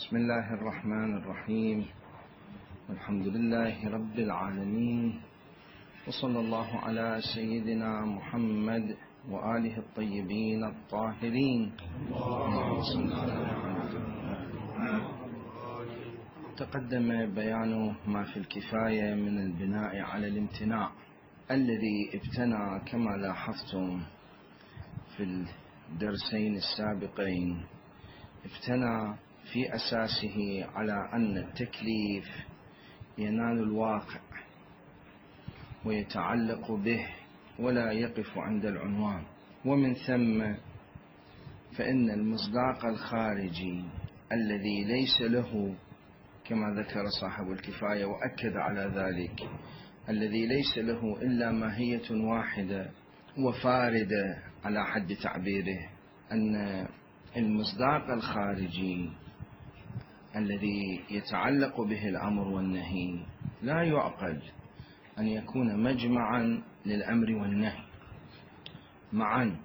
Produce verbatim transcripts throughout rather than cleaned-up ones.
بسم الله الرحمن الرحيم، والحمد لله رب العالمين، وصلى الله على سيدنا محمد وآله الطيبين الطاهرين. تقدم بيان ما في الكفاية من البناء على الامتناع الذي ابتنى كما لاحظتم في الدرسين السابقين، ابتنى في أساسه على أن التكليف ينال الواقع ويتعلق به ولا يقف عند العنوان، ومن ثم فإن المصداق الخارجي الذي ليس له، كما ذكر صاحب الكفاية وأكد على ذلك، الذي ليس له إلا ماهية واحدة وفاردة على حد تعبيره، أن المصداق الخارجي الذي يتعلق به الأمر والنهي لا يعقل أن يكون مجمعا للأمر والنهي معا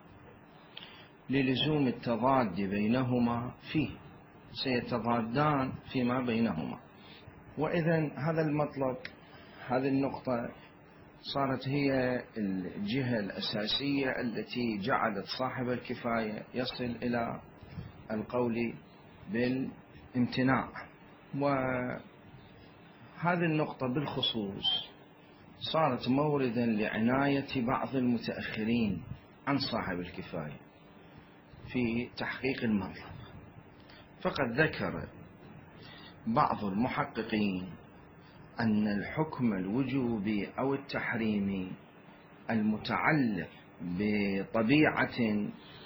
للزوم التضاد بينهما فيه، سيتضادان فيما بينهما. وإذن هذا المطلب، هذه النقطة صارت هي الجهة الأساسية التي جعلت صاحب الكفاية يصل إلى القول بالامتناع. وهذه النقطة بالخصوص صارت موردا لعناية بعض المتأخرين عن صاحب الكفاية في تحقيق المطلب، فقد ذكر بعض المحققين أن الحكم الوجوبي أو التحريمي المتعلق بطبيعة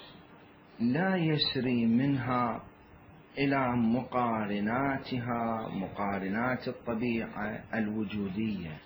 لا يسري منها إلى مقارناتها مقارنات الطبيعة الوجودية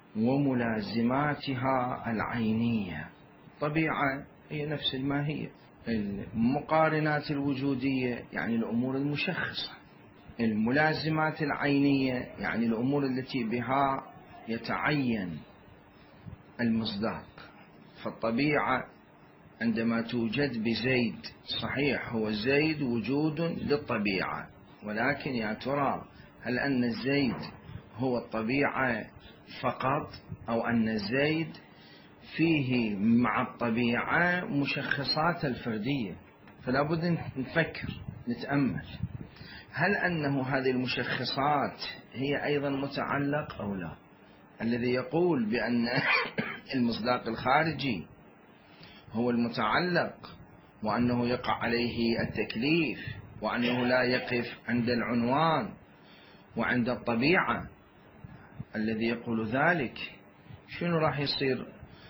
وملازماتها العينية. الطبيعة هي نفس الماهية، المقارنات الوجودية يعني الأمور المشخصة، الملازمات العينية يعني الأمور التي بها يتعين المصداق. فالطبيعة عندما توجد بزيد، صحيح هو زيد وجود للطبيعة، ولكن يا ترى هل أن الزيد هو الطبيعة فقط، أو أن الزيد فيه مع الطبيعة مشخصات الفردية؟ فلا بد نفكر نتأمل، هل أنه هذه المشخصات هي أيضا متعلق أو لا؟ الذي يقول بأن المصداق الخارجي هو المتعلق وأنه يقع عليه التكليف وأنه لا يقف عند العنوان وعند الطبيعة، الذي يقول ذلك شنو راح يصير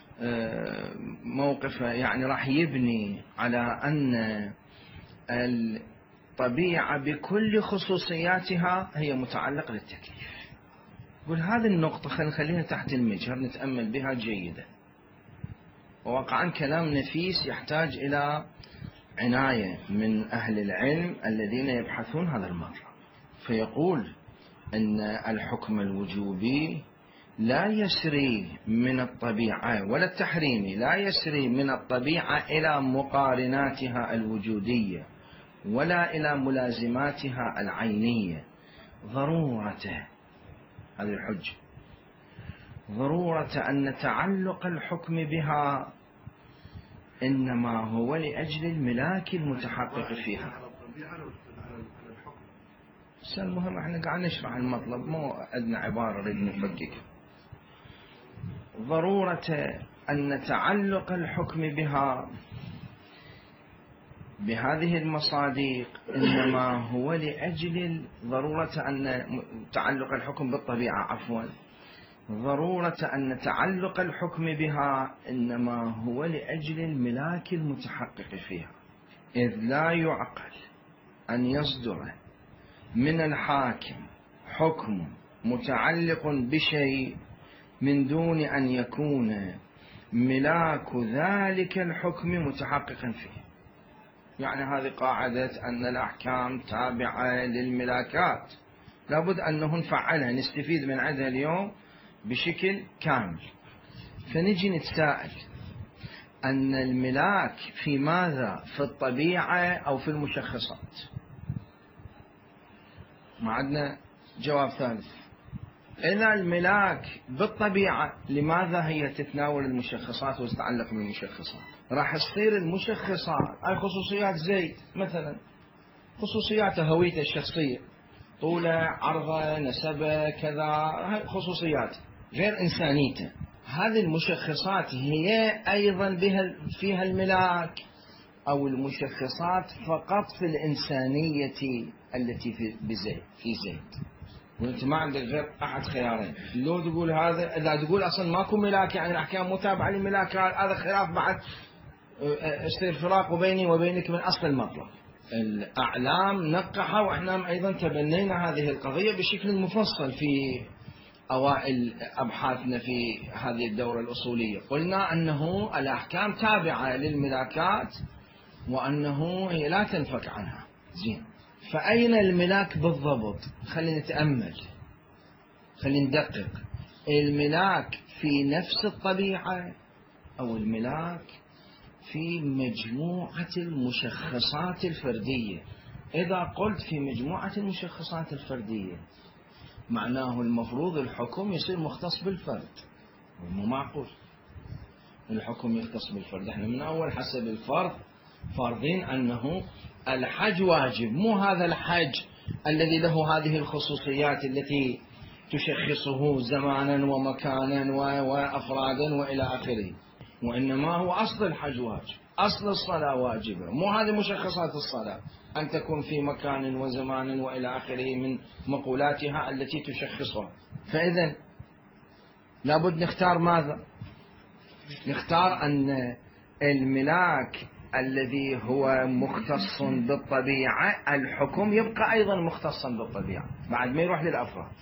موقفه؟ يعني راح يبني على أن الطبيعة بكل خصوصياتها هي متعلق للتكليف. قل هذه النقطة خلينا نخليها تحت المجهر نتأمل بها جيدا، وواقعا كلام نفيس يحتاج إلى عناية من أهل العلم الذين يبحثون هذا المطلب. فيقول أن الحكم الوجوبي لا يسري من الطبيعة، ولا التحريمي لا يسري من الطبيعة إلى مقارناتها الوجودية ولا إلى ملازماتها العينية، ضرورة هذه الحجة، ضرورة أن تعلق الحكم بها إنما هو لأجل الملاك المتحقق فيها. بس المهم احنا قاعد نشرح المطلب، مو عندنا عبارة نريد نفكك. ضرورة أن تعلق الحكم بها بهذه المصادق إنما هو لأجل ضرورة أن تعلق الحكم بالطبيعة عفوا ضرورة أن تعلق الحكم بها إنما هو لأجل الملاك المتحقق فيها، إذ لا يعقل أن يصدر من الحاكم حكم متعلق بشيء من دون أن يكون ملاك ذلك الحكم متحققا فيه. يعني هذه قاعدة أن الأحكام تابعة للملاكات، لابد أنه نفعلها نستفيد من عندها اليوم بشكل كامل. فنجي نتساءل أن الملاك في ماذا؟ في الطبيعة أو في المشخصات؟ ما عندنا جواب ثالث. إذا الملاك بالطبيعة لماذا هي تتناول المشخصات وتتعلق بالمشخصات؟ راح تصير المشخصات أي خصوصيات زيد مثلا، خصوصياته، هويته الشخصية، طوله، عرضه، نسبه، كذا، هاي خصوصيات غير إنسانيته. هذه المشخصات هي أيضا بها فيها الملاك، أو المشخصات فقط في الإنسانية التي في بزيد في زيد، وانت ما عندك غير احد خيارين. لو تقول هذا، اذا تقول اصلا ماكو ملاك يعني الاحكام متابعه للملاك، هذا خلاف بعد يصير فراق بيني وبينك من اصل المطلب. الاعلام نقحها، واحنا ايضا تبنينا هذه القضيه بشكل مفصل في اوائل ابحاثنا في هذه الدوره الاصوليه. قلنا انه الاحكام تابعه للملاكات، وانه هي لا تنفك عنها. زين، فأين الملاك بالضبط؟ خلينا نتأمل، خلينا ندقق. الملاك في نفس الطبيعة، أو الملاك في مجموعة المشخصات الفردية؟ إذا قلت في مجموعة المشخصات الفردية معناه المفروض الحكم يصير مختص بالفرد، مو معقول الحكم يختص بالفرد. احنا من أول حسب الفرد فارضين أنه الحج واجب، مو هذا الحج الذي له هذه الخصوصيات التي تشخصه زمانا ومكانا وأفرادا وإلى آخره، وإنما هو أصل الحج واجب، أصل الصلاة واجبة، مو هذه مشخصات الصلاة أن تكون في مكان وزمان وإلى آخره من مقولاتها التي تشخصها. فإذا لابد نختار ماذا؟ نختار أن الملاك الذي هو مختص بالطبيعة، الحكم يبقى أيضا مختصا بالطبيعة بعد ما يروح للأفراد.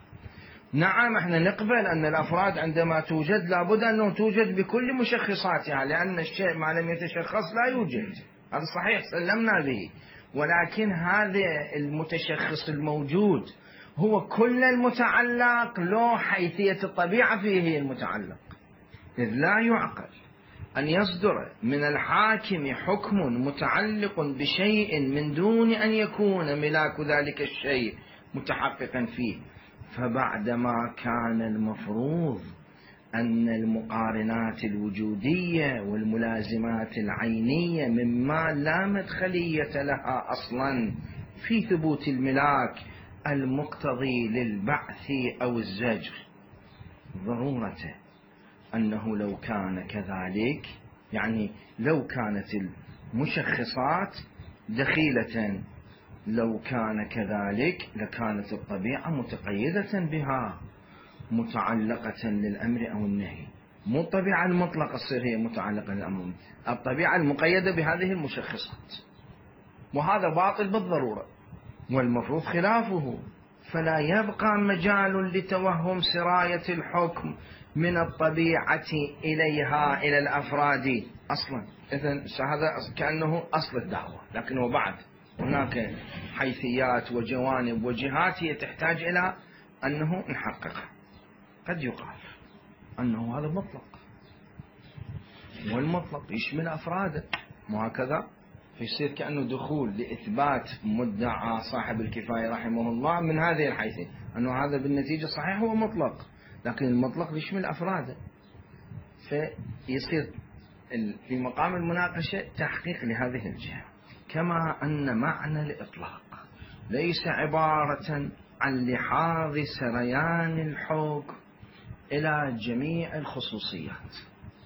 نعم احنا نقبل أن الأفراد عندما توجد لابد أنه توجد بكل مشخصاتها، لأن الشيء ما لم يتشخص لا يوجد، هذا صحيح سلمنا به، ولكن هذا المتشخص الموجود هو كل المتعلق، له حيثية الطبيعة فيه هي المتعلق. إذ لا يعقل أن يصدر من الحاكم حكم متعلق بشيء من دون أن يكون ملاك ذلك الشيء متحققا فيه. فبعدما كان المفروض أن المقارنات الوجودية والملازمات العينية مما لا مدخلية لها أصلا في ثبوت الملاك المقتضي للبعث أو الزجر، ضرورته أنه لو كان كذلك، يعني لو كانت المشخصات دخيلة، لو كان كذلك لكانت الطبيعة متقيدة بها، متعلقة للأمر أو النهي، مو الطبيعة المطلقة تصير هي متعلقة للأمر، الطبيعة المقيدة بهذه المشخصات، وهذا باطل بالضرورة والمفروض خلافه. فلا يبقى مجال لتوهم سراية الحكم من الطبيعة إليها إلى الأفراد أصلا. إذن هذا كأنه أصل الدعوة، لكنه بعد هناك حيثيات وجوانب وجهات هي تحتاج إلى أنه نحققها. قد يقال أنه هذا مطلق، والمطلق يشمل أفراده، وهكذا فيصير كأنه دخول لإثبات مدعى صاحب الكفاية رحمه الله من هذه الحيثية، أنه هذا بالنتيجة صحيح هو مطلق، لكن المطلق يشمل أفراده، فيصير في مقام المناقشة تحقيق لهذه الجهة. كما أن معنى الإطلاق ليس عبارة عن لحاظ سريان الحكم إلى جميع الخصوصيات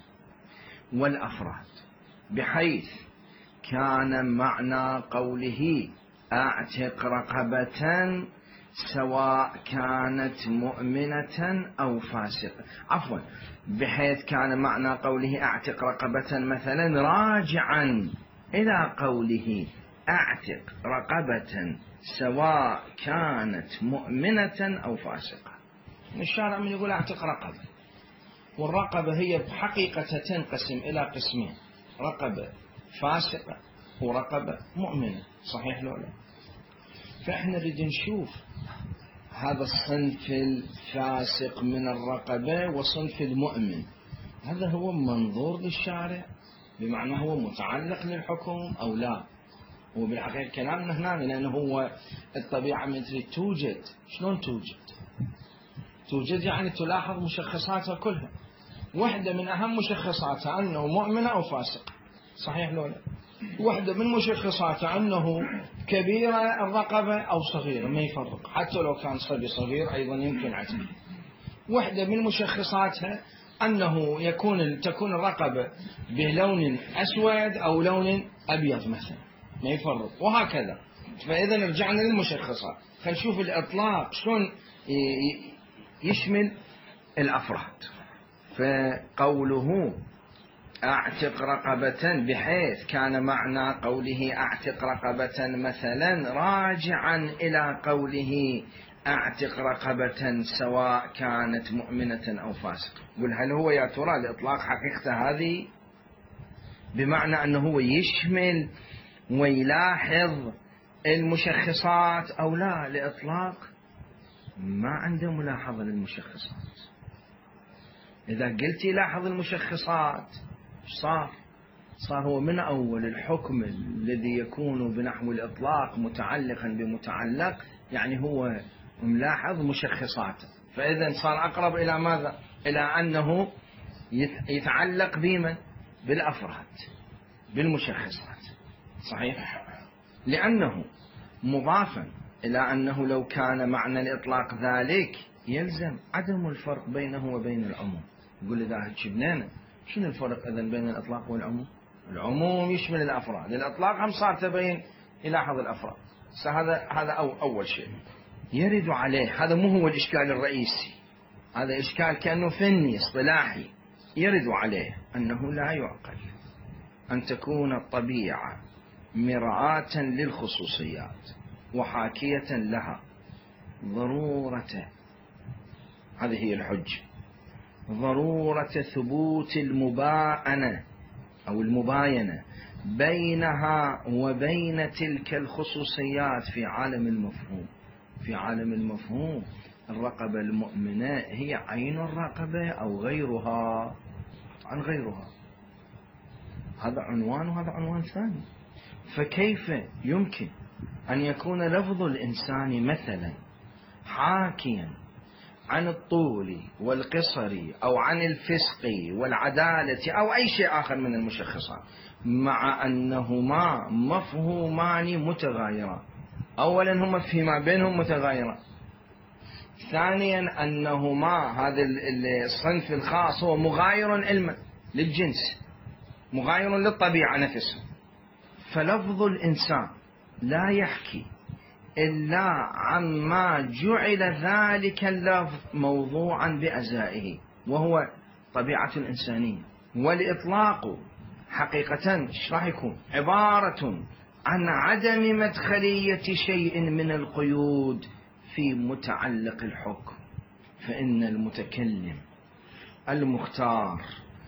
والأفراد، بحيث كان معنى قوله أعتق رقبة سواء كانت مؤمنة أو فاسقة، عفوا بحيث كان معنى قوله أعتق رقبة مثلا راجعا إلى قوله أعتق رقبة سواء كانت مؤمنة أو فاسقة. الشارع من يقول أعتق رقبة، والرقبة هي بحقيقة تنقسم إلى قسمين، رقبة فاسقة ورقبة مؤمنة، صحيح لو لا؟ فإحنا نريد نشوف هذا الصنف الفاسق من الرقبة وصنف المؤمن، هذا هو منظور للشارع، بمعنى هو متعلق للحكم أو لا، هو بالحقيقة كلامنا هنا، لأنه هو الطبيعة مثل توجد. شلون توجد؟ توجد يعني تلاحظ مشخصاتها كلها. واحدة من أهم مشخصاتها أنه مؤمن أو فاسق، صحيح لو لا؟ واحدة من مشخصاتها أنه كبيرة الرقبة أو صغيرة، ما يفرق، حتى لو كان صبي صغير أيضا يمكن عتق. واحدة من مشخصاتها أنه يكون تكون الرقبة بلون أسود أو لون أبيض مثلا، ما يفرق، وهكذا. فإذا رجعنا للمشخصات، خلينا نشوف الإطلاق شلون يشمل الأفراد. فقوله أعتق رقبة، بحيث كان معنى قوله أعتق رقبة مثلا راجعا إلى قوله أعتق رقبة سواء كانت مؤمنة أو فاسقة. قل هل هو يا ترى الإطلاق حقيقة هذه بمعنى أنه هو يشمل ويلاحظ المشخصات أو لا؟ الإطلاق ما عنده ملاحظة للمشخصات. إذا قلت لاحظ المشخصات صار صار هو من أول الحكم الذي يكون بنحو الإطلاق متعلقا بمتعلق، يعني هو ملاحظ مشخصاته. فإذا صار أقرب إلى ماذا؟ إلى أنه يتعلق بمن؟ بالأفراد، بالمشخصات، صحيح؟ لأنه مضافا إلى أنه لو كان معنى الإطلاق ذلك يلزم عدم الفرق بينه وبين العموم. يقول إذا شبنانا شنو الفرق إذن بين الإطلاق والعموم؟ العموم يشمل الأفراد، الإطلاق هم صار تبين يلاحظ الأفراد. هذا هذا أو أول شيء يرد عليه. هذا مو هو الإشكال الرئيسي، هذا إشكال كأنه فني اصطلاحي يرد عليه أنه لا يعقل أن تكون الطبيعة مرآة للخصوصيات وحاكية لها، ضرورة، هذه هي الحجة، ضرورة ثبوت المباينة أو المباينة بينها وبين تلك الخصوصيات في عالم المفهوم. في عالم المفهوم الرقبة المؤمنة هي عين الرقبة أو غيرها عن غيرها، هذا عنوان وهذا عنوان ثاني. فكيف يمكن أن يكون لفظ الإنسان مثلا حاكيا عن الطول والقصر أو عن الفسق والعدالة أو أي شيء آخر من المشخصات، مع أنهما مفهومان متغايران؟ أولا هما فيما بينهم متغايران، ثانيا أنهما هذا الصنف الخاص هو مغاير علما للجنس، مغاير للطبيعة نفسها. فلفظ الإنسان لا يحكي إلا عما جعل ذلك اللفظ موضوعا بأزائه، وهو طبيعة الإنسانية. والإطلاق حقيقة ايش راح يكون؟ عبارة عن عدم مدخلية شيء من القيود في متعلق الحكم. فإن المتكلم المختار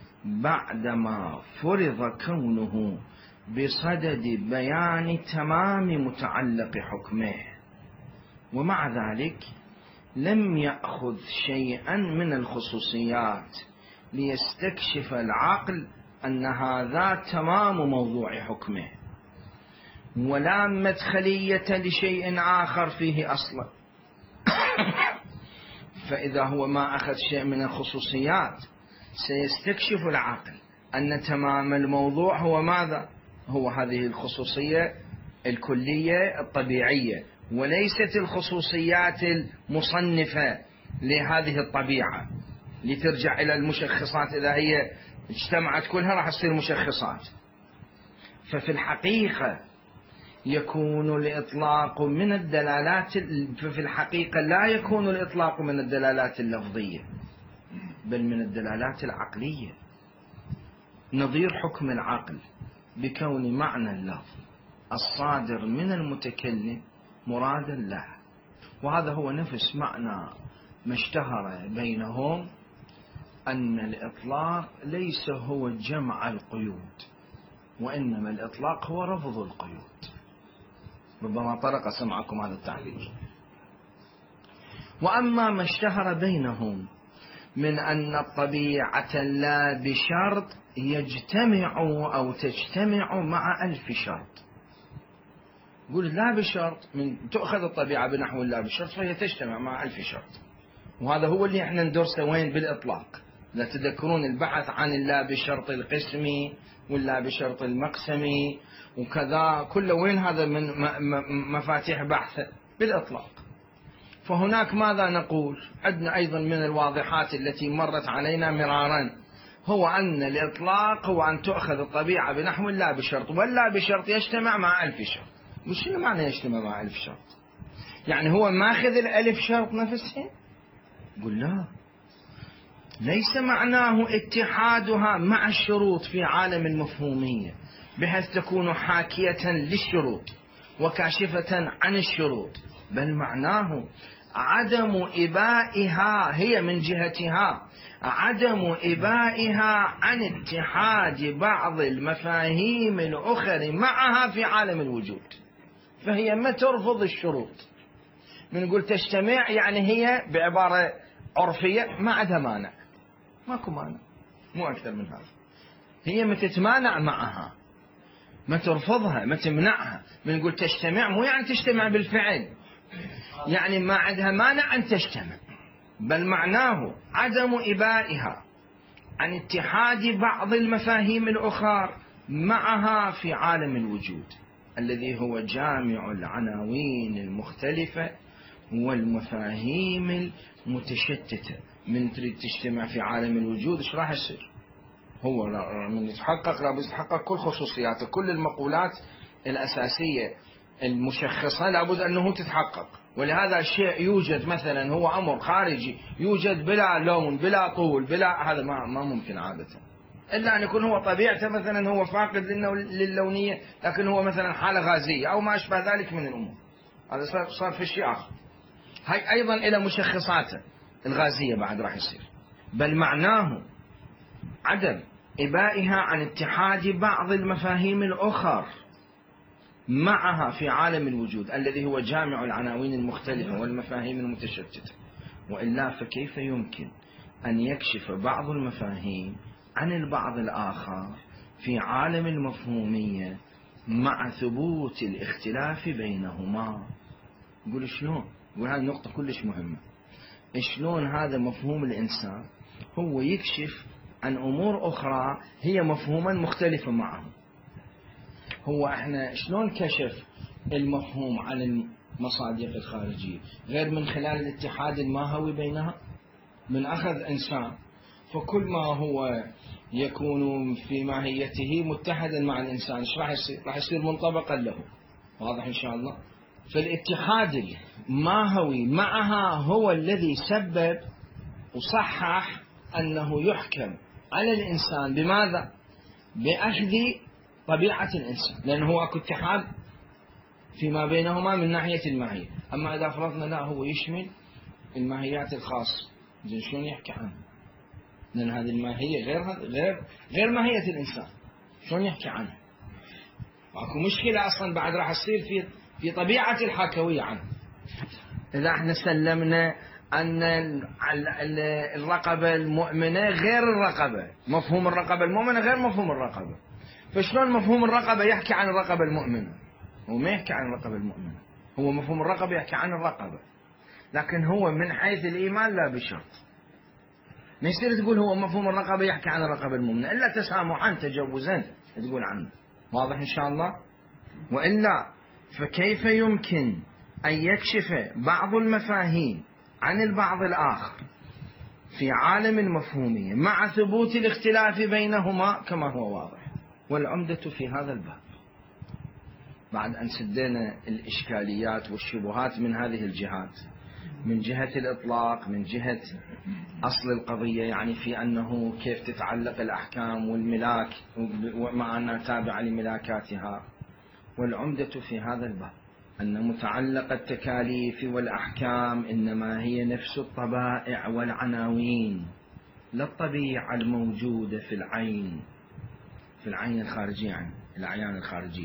بعدما فرض كونه بصدد بيان تمام متعلق حكمه، ومع ذلك لم يأخذ شيئا من الخصوصيات ليستكشف العقل أن هذا تمام موضوع حكمه، ولا مدخلية لشيء آخر فيه أصلا. فإذا هو ما أخذ شيء من الخصوصيات سيستكشف العقل أن تمام الموضوع هو ماذا؟ هو هذه الخصوصية الكلية الطبيعية، وليست الخصوصيات المصنفة لهذه الطبيعة لترجع إلى المشخصات. إذا هي اجتمعت كلها راح تصير مشخصات. ففي الحقيقة يكون الإطلاق من الدلالات، ففي الحقيقة لا يكون الإطلاق من الدلالات اللفظية بل من الدلالات العقلية، نظير حكم العقل بكون معنى اللفظ الصادر من المتكلم مرادا له. وهذا هو نفس معنى ما اشتهر بينهم أن الإطلاق ليس هو جمع القيود، وإنما الإطلاق هو رفض القيود. ربما طرق سمعكم هذا التعبير. وأما ما اشتهر بينهم من أن الطبيعة لا بشرط يجتمع أو تجتمع مع ألف شرط، يقول لا بشرط، من تؤخذ الطبيعة بنحو لا بشرط فهي تجتمع مع ألف شرط. وهذا هو اللي احنا ندرسه وين بالإطلاق. لا تذكرون البحث عن اللا بشرط القسمي واللا بشرط المقسمي وكذا كله، وين هذا من مفاتيح بحث بالإطلاق. فهناك ماذا نقول؟ عندنا أيضا من الواضحات التي مرت علينا مرارا هو أن الإطلاق هو أن تؤخذ الطبيعة بنحو لا بشرط، واللا بشرط يجتمع مع ألف شرط. وش معنى يجتمع مع ألف شرط؟ يعني هو ماخذ الألف شرط نفسها؟ قل لا، ليس معناه اتحادها مع الشروط في عالم المفهومية بحيث تكون حاكية للشروط وكاشفة عن الشروط، بل معناه عدم إبائها هي من جهتها، عدم إبائها عن اتحاد بعض المفاهيم الأخرى معها في عالم الوجود. فهي ما ترفض الشروط. بنقول تجتمع يعني هي بعبارة عرفية ما عندها مانع، ماكو مانع، مو أكثر من هذا. هي ما تتمانع معها، ما ترفضها، ما تمنعها. بنقول تجتمع مو يعني تجتمع بالفعل، يعني ما عندها مانع أن تجتمع، بل معناه عدم إبائها عن اتحاد بعض المفاهيم الأخرى معها في عالم الوجود الذي هو جامع العناوين المختلفة والمفاهيم المتشتتة. من تريد تجتمع في عالم الوجود ايش راح يصير؟ هو من يتحقق لابد يتحقق كل خصوصياته، كل المقولات الأساسية المشخصة لابد أنه تتحقق. ولهذا الشيء يوجد مثلا هو أمر خارجي يوجد بلا لون بلا طول بلا، هذا ما ما ممكن عادة، إلا أن يكون هو طبيعته مثلا هو فاقد للونية، لكن هو مثلا حالة غازية أو ما أشبه ذلك من الأمور. هذا صار صار في شيء آخر. هاي أيضا إلى مشخصاته الغازية بعد راح يصير، بل معناه عدم إبائها عن اتحاد بعض المفاهيم الأخرى معها في عالم الوجود الذي هو جامع العناوين المختلفة والمفاهيم المتشتتة. وإلا فكيف يمكن أن يكشف بعض المفاهيم عن البعض الآخر في عالم المفهومية مع ثبوت الاختلاف بينهما؟ يقول شلون؟ يقول هذه النقطة كلش مهمة. شلون هذا مفهوم الإنسان هو يكشف عن أمور أخرى هي مفهوما مختلفة معه؟ هو احنا شلون كشف المفهوم عن المصادق الخارجية غير من خلال الاتحاد الماهوي بينها؟ من أخذ إنسان فكل ما هو يكون في ماهيته متحدا مع الإنسان ايش راح يصير؟ راح يصير منطبقا له. واضح إن شاء الله؟ فالاتحاد الماهوي معها هو الذي سبب وصحح أنه يحكم على الإنسان بماذا؟ بأخذ طبيعة الإنسان، لأنه هو أكو اتحاد فيما بينهما من ناحية الماهية. أما إذا فرضنا لا هو يشمل الماهيات الخاصة، زين شلون يحكي عنها؟ لأن هذه الماهية غير غير غير ماهية الإنسان، شلون يحكي عنها؟ أكو مشكلة أصلا بعد راح تصير في في طبيعة الحكوية عنه. إذا احنا سلمنا أن الرقبة المؤمنة غير الرقبة، مفهوم الرقبة المؤمنة غير مفهوم الرقبة، فشلون مفهوم الرقبة يحكي عن الرقبة المؤمنة؟ هو ما يحكي عن الرقبة المؤمنة، هو مفهوم الرقبة يحكي عن الرقبة، لكن هو من حيث الإيمان لا بشرط. ما يصير تقول هو مفهوم الرقبة يحكي عن الرقبة المؤمنة إلا تسامحا تجوزا تقول عنه. واضح إن شاء الله؟ وإلا فكيف يمكن أن يكشف بعض المفاهيم عن البعض الآخر في عالم المفهومية مع ثبوت الاختلاف بينهما كما هو واضح؟ والعمدة في هذا الباب بعد أن سدينا الإشكاليات والشبهات من هذه الجهات، من جهة الإطلاق، من جهة أصل القضية يعني في أنه كيف تتعلق الأحكام والملاك ومع أنها تابعة لملاكاتها. والعمدة في هذا الباب أن متعلق التكاليف والأحكام إنما هي نفس الطبائع والعناوين، لا الطبيعة الموجودة في العين، في العين الخارجية عن الأعيان الخارجية،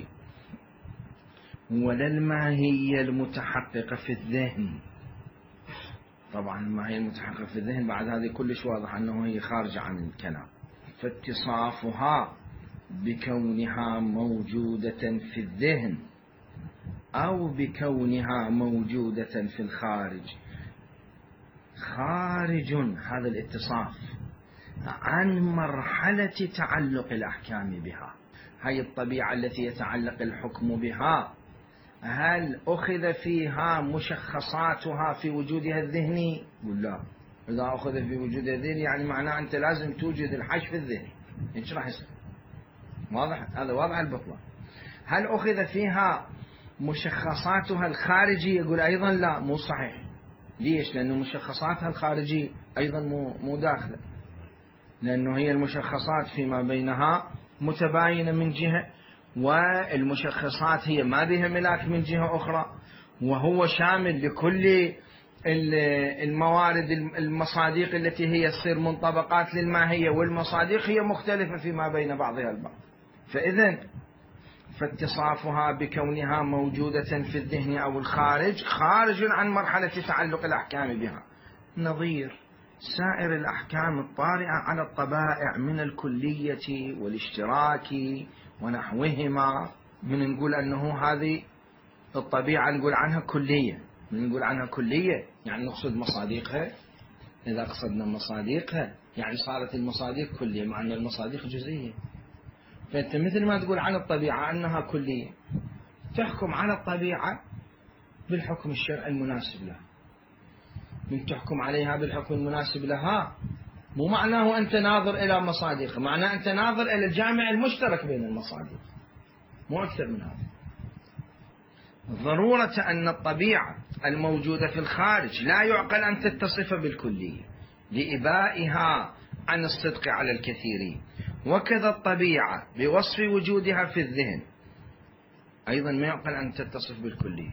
ولا الماهية المتحققة في الذهن. طبعا الماهية المتحققة في الذهن بعد هذه كلش واضح أنه هي خارجة عن الكلام. فاتصافها بكونها موجودة في الذهن أو بكونها موجودة في الخارج. خارج هذا الاتصاف عن مرحلة تعلق الأحكام بها. هي الطبيعة التي يتعلق الحكم بها، هل أخذ فيها مشخصاتها في وجودها الذهني؟ لا. إذا أخذ في وجودها الذهني يعني معناه أنت لازم توجد الحشف الذهني. إيش راح يصير؟ واضح؟ هذا واضح البطلة. هل أخذ فيها مشخصاتها الخارجية؟ يقول أيضا لا، مو صحيح. ليش؟ لأنه مشخصاتها الخارجية أيضا مو مو داخلة، لأنه هي المشخصات فيما بينها متباينة من جهة، والمشخصات هي ما بها ملاك من جهة أخرى، وهو شامل لكل الموارد المصادق التي هي تصير منطبقات للماهية، والمصادق هي مختلفة فيما بين بعضها البعض. فإذن فاتصافها بكونها موجودة في الذهن أو الخارج خارج عن مرحلة تعلق الأحكام بها، نظير سائر الأحكام الطارئة على الطبائع من الكلية والاشتراك ونحوهما. من نقول أنه هذه الطبيعة نقول عنها كلية، من نقول عنها كلية يعني نقصد مصادقها. إذا قصدنا مصادقها يعني صارت المصادق كلية، مع أن المصادق جزئية. فأنت مثل ما تقول عن الطبيعة أنها كلية، تحكم على الطبيعة بالحكم الشرعي المناسب لها. من تحكم عليها بالحكم المناسب لها مو معناه أنت ناظر إلى مصادق، معناه أنت ناظر إلى الجامع المشترك بين المصادق، مو أكثر من هذا. ضرورة أن الطبيعة الموجودة في الخارج لا يعقل أن تتصف بالكلية لإبائها عن الصدق على الكثيرين، وكذا الطبيعة بوصف وجودها في الذهن أيضا ما يعقل أن تتصف بالكلية،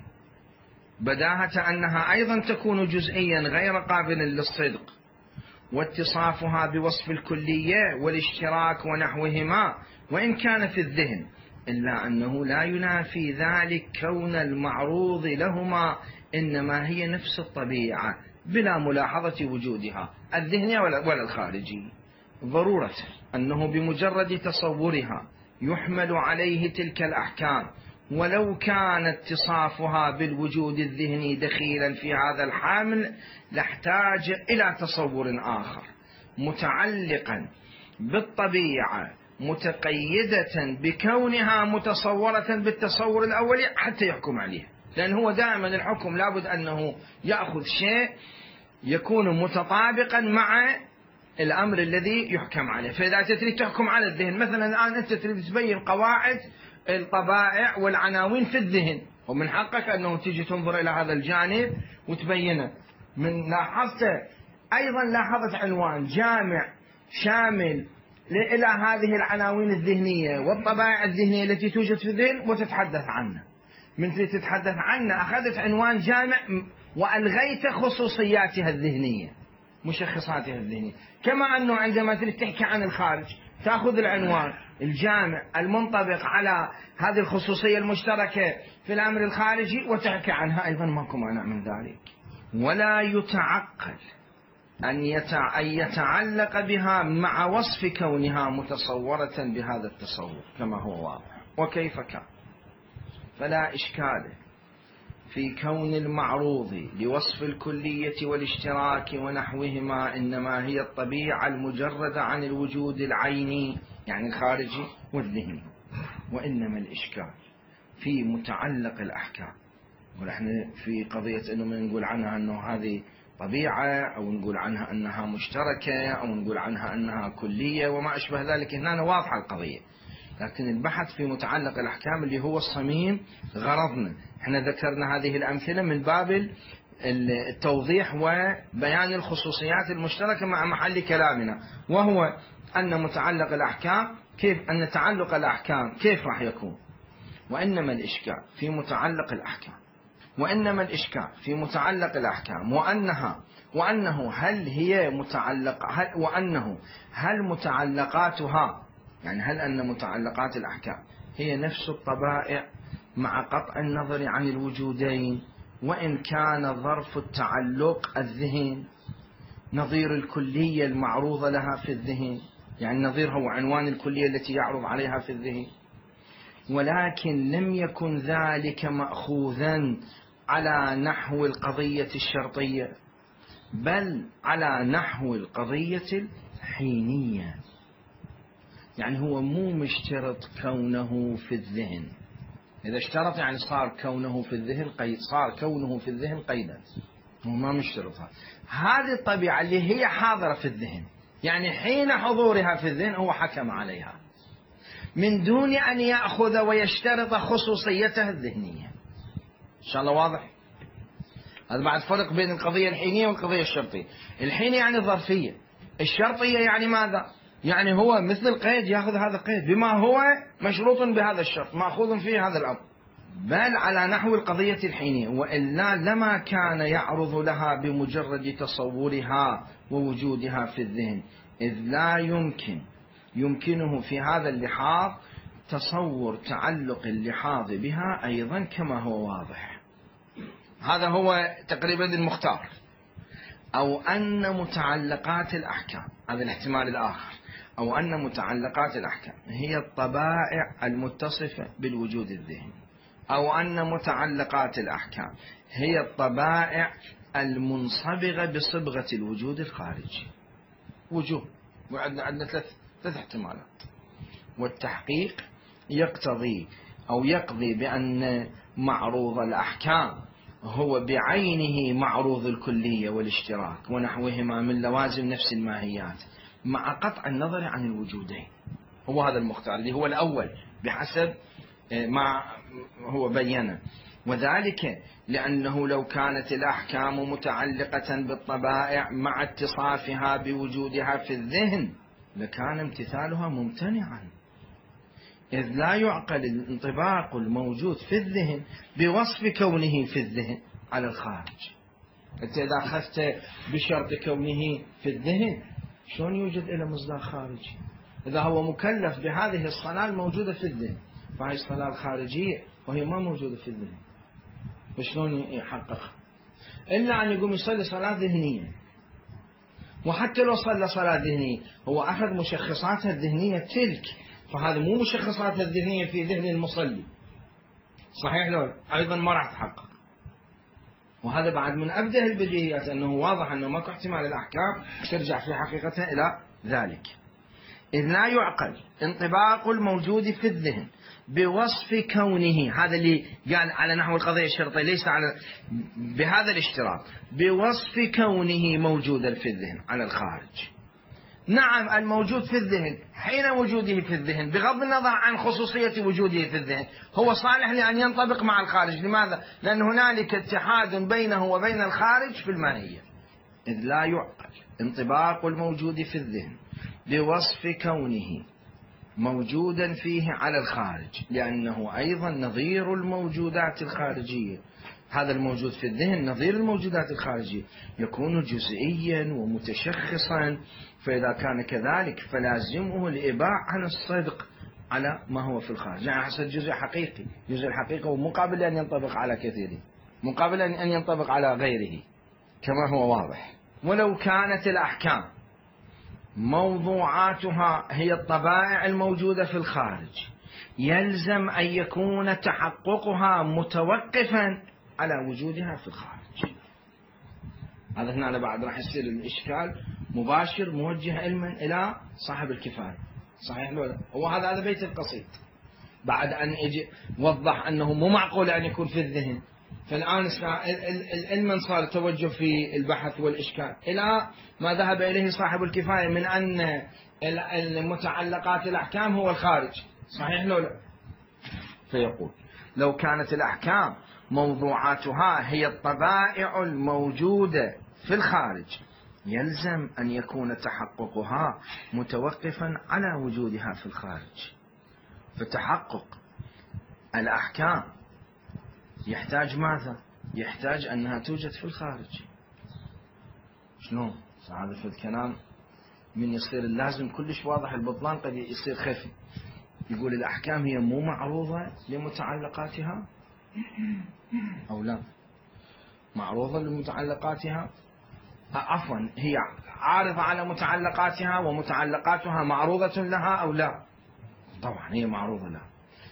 بداهة أنها أيضا تكون جزئيا غير قابل للصدق، واتصافها بوصف الكلية والاشتراك ونحوهما وإن كان في الذهن، إلا أنه لا ينافي ذلك كون المعروض لهما إنما هي نفس الطبيعة بلا ملاحظة وجودها الذهني ولا الخارجي. ضرورة أنه بمجرد تصورها يحمل عليه تلك الأحكام، ولو كان اتصافها بالوجود الذهني دخيلا في هذا الحامل لاحتاج إلى تصور آخر متعلقا بالطبيعة متقيدة بكونها متصورة بالتصور الأولي حتى يحكم عليه، لأن هو دائما الحكم لابد أنه يأخذ شيء يكون متطابقا مع الأمر الذي يحكم عليه. فإذا تريد تحكم على الذهن مثلا الآن أنت تريد تبين قواعد الطبائع والعناوين في الذهن، ومن حقك أنه تيجي تنظر إلى هذا الجانب وتبينه. من لاحظت أيضا لاحظت عنوان جامع شامل إلى هذه العناوين الذهنية والطبائع الذهنية التي توجد في الذهن وتتحدث عنها. من تريد تتحدث عنها أخذت عنوان جامع وألغيت خصوصياتها الذهنية مشخصاتها الذهنية. كما أنه عندما تريد تحكي عن الخارج تأخذ العنوان الجامع المنطبق على هذه الخصوصية المشتركة في الأمر الخارجي وتحكي عنها أيضا، ماكو مانع من ذلك. ولا يتعقل أن يتعلق بها مع وصف كونها متصورة بهذا التصور كما هو واضح. وكيف كان فلا إشكال في كون المعروض لوصف الكلية والاشتراك ونحوهما إنما هي الطبيعة المجردة عن الوجود العيني يعني الخارجي والذهني، وإنما الإشكال في متعلق الأحكام. ونحن في قضية أنه من نقول عنها أنه هذه طبيعة أو نقول عنها أنها مشتركة أو نقول عنها أنها كلية وما أشبه ذلك، هنا واضحة القضية. لكن البحث في متعلق الأحكام اللي هو الصميم غرضنا، احنا ذكرنا هذه الأمثلة من باب التوضيح وبيان الخصوصيات المشتركة مع محل كلامنا، وهو أن متعلق الأحكام كيف أن تعلق الأحكام كيف راح يكون. وإنما الإشكال في متعلق الأحكام وإنما الإشكال في متعلق الأحكام وأنها وأنه هل هي متعلقة هل وأنه هل متعلقاتها يعني هل أن متعلقات الأحكام هي نفس الطبائع مع قطع النظر عن الوجودين، وإن كان ظرف التعلق الذهن نظير الكلية المعروضة لها في الذهن، يعني نظير هو عنوان الكلية التي يعرض عليها في الذهن. ولكن لم يكن ذلك مأخوذا على نحو القضية الشرطية، بل على نحو القضية الحينية. يعني هو مو مشترط كونه في الذهن. إذا اشترط يعني صار كونه في الذهن قيد، صار كونه في الذهن قيدا، هو ما مشترطها. هذه الطبيعة اللي هي حاضرة في الذهن، يعني حين حضورها في الذهن هو حكم عليها من دون أن يأخذ ويشترط خصوصيتها الذهنية. إن شاء الله واضح؟ هذا بعد فرق بين القضية الحينية والقضية الشرطية. الحينية يعني ظرفية، الشرطية يعني ماذا؟ يعني هو مثل القيد، يأخذ هذا القيد بما هو مشروط بهذا الشرط، مأخوذ فيه هذا الأمر، بل على نحو القضية الحينية، وإلا لما كان يعرض لها بمجرد تصورها ووجودها في الذهن، إذ لا يمكن يمكنه في هذا اللحاظ تصور تعلق اللحاظ بها أيضا كما هو واضح. هذا هو تقريبا المختار. أو أن متعلقات الأحكام، هذا الاحتمال الآخر، أو أن متعلقات الأحكام هي الطبائع المتصفة بالوجود الذهني، أو أن متعلقات الأحكام هي الطبائع المنصبغة بصبغة الوجود الخارجي. وجوه، وعندنا عندنا ثلاث ثلاث احتمالات. والتحقيق يقتضي أو يقضي بأن معروض الأحكام هو بعينه معروض الكلية والاشتراك ونحوهما من لوازم نفس الماهيات، مع قطع النظر عن الوجودين. هو هذا المختار اللي هو الأول بحسب ما هو بينه. وذلك لأنه لو كانت الأحكام متعلقة بالطبائع مع اتصافها بوجودها في الذهن لكان امتثالها ممتنعا، إذ لا يعقل الانطباق الموجود في الذهن بوصف كونه في الذهن على الخارج. أنت إذا أخذت بشرط كونه في الذهن شلون يوجد له مصدر خارجي؟ إذا هو مكلف بهذه الصلاة الموجودة في الذهن، فهي الصلاة الخارجية وهي ما موجودة في الذهن، فشلون يحققها؟ إلا أن يقوم يصلي صلاة ذهنية. وحتى لو صلى صلاة ذهنية هو أخذ مشخصاتها الذهنية تلك، فهذا مو مشخصاتها الذهنية في ذهن المصلي، صحيح لو أيضا ما راح تحقق. وهذا بعد من أبدأ البديهيات أنه واضح أنه ماكو احتمال الأحكام ترجع في حقيقتها إلى ذلك، إذ لا يعقل انطباق الموجود في الذهن بوصف كونه، هذا اللي قال على نحو القضية الشرطية ليس على بهذا الاشتراط، بوصف كونه موجودا في الذهن على الخارج. نعم الموجود في الذهن حين وجوده في الذهن بغض النظر عن خصوصية وجوده في الذهن هو صالح لأن ينطبق مع الخارج. لماذا؟ لأن هنالك اتحاد بينه وبين الخارج في الماهية. إذ لا يعقل انطباق الموجود في الذهن بوصف كونه موجودا فيه على الخارج، لأنه أيضا نظير الموجودات الخارجية. هذا الموجود في الذهن نظير الموجودات الخارجية، يكون جزئيا ومتشخصا، فإذا كان كذلك فلازمه الإباع عن الصدق على ما هو في الخارج، يعني حسب جزء حقيقي. جزء الحقيقي ومقابل أن ينطبق على كثيره، مقابل أن ينطبق على غيره كما هو واضح. ولو كانت الأحكام موضوعاتها هي الطبائع الموجودة في الخارج يلزم أن يكون تحققها متوقفا على وجودها في الخارج. هذا هنا بعد راح يصير الإشكال مباشر موجه علما إلى صاحب الكفاية، صحيح لو لا؟ هو هذا هذا بيت القصيد بعد أن يجي وضح أنه مو معقول أن يكون في الذهن. فالآن العلم صار توجه في البحث والإشكال إلى ما ذهب إليه صاحب الكفاية من أن المتعلقات الأحكام هو الخارج، صحيح لو لا؟ فيقول لو كانت الأحكام موضوعاتها هي الطبائع الموجودة في الخارج يلزم أن يكون تحققها متوقفا على وجودها في الخارج. فتحقق الأحكام يحتاج ماذا؟ يحتاج أنها توجد في الخارج. شلون؟ هذا في الكلام من يصير اللازم كلش واضح، البطلان قد يصير خفي. يقول الأحكام هي مو معروضة لمتعلقاتها أو لا؟ معروضة لمتعلقاتها، عفوا هي عارضة على متعلقاتها ومتعلقاتها معروضة لها أو لا؟ طبعا هي معروضة لها.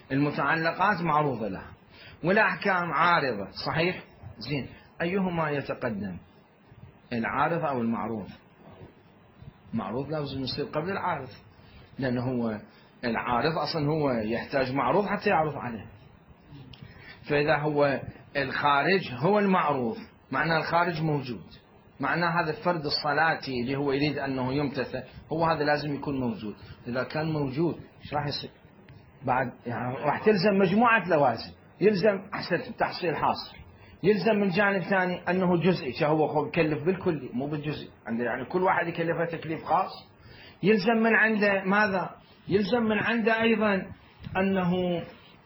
المتعلقات معروضة لها والأحكام عارضة، صحيح؟ زين، أيهما يتقدم، العارض أو المعروض؟ معروض لازم يصير قبل العارض، لأنه هو العارض أصلا هو يحتاج معروض حتى يعرض عليه. فإذا هو الخارج هو المعروض، معناه الخارج موجود، معناه هذا الفرد الصلاتي اللي هو يريد أنه يمتثل، هو هذا لازم يكون موجود. إذا كان موجود إيش راح يصير؟ بعد يعني راح تلزم مجموعة لوازم، يلزم أحسن تحصيل حاصل، يلزم من جانب ثاني أنه جزئي، فهو يكلف بالكلي مو بالجزئي، يعني كل واحد يكلفه تكليف خاص. يلزم من عنده ماذا؟ يلزم من عنده أيضا أنه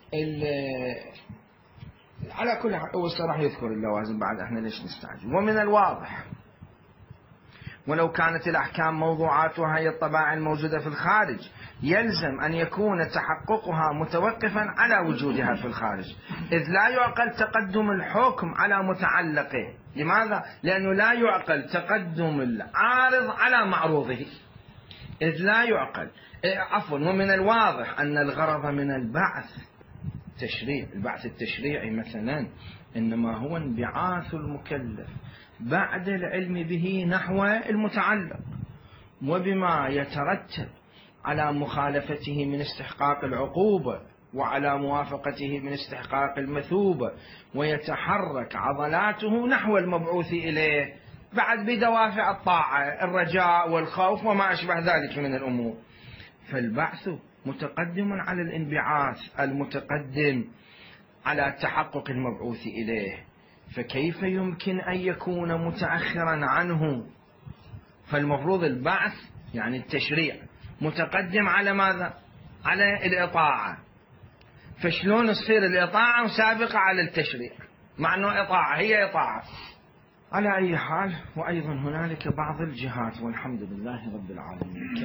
على كل حال هو راح يذكر اللوازم بعد، احنا ليش نستعجل. ومن الواضح ولو كانت الأحكام موضوعاتها هي الطبائع الموجودة في الخارج يلزم أن يكون تحققها متوقفا على وجودها في الخارج، إذ لا يعقل تقدم الحكم على متعلقه. لماذا؟ لأنه لا يعقل تقدم العارض على معروضه، إذ لا يعقل. عفوا، ومن الواضح أن الغرض من البعث تشريع، البعث التشريعي مثلا إنما هو انبعاث المكلف بعد العلم به نحو المتعلق وبما يترتب على مخالفته من استحقاق العقوبة وعلى موافقته من استحقاق المثوبة، ويتحرك عضلاته نحو المبعوث إليه بعد بدوافع الطاعة، الرجاء والخوف وما أشبه ذلك من الأمور. فالبعث متقدم على الانبعاث المتقدم على تحقق المبعوث إليه، فكيف يمكن أن يكون متأخرا عنه؟ فالمفروض البعث يعني التشريع متقدم على ماذا؟ على الإطاعة، فشلون تصير الإطاعة سابقة على التشريع مع أنه إطاعة هي إطاعة؟ على أي حال، وأيضا هنالك بعض الجهات، والحمد لله رب العالمين.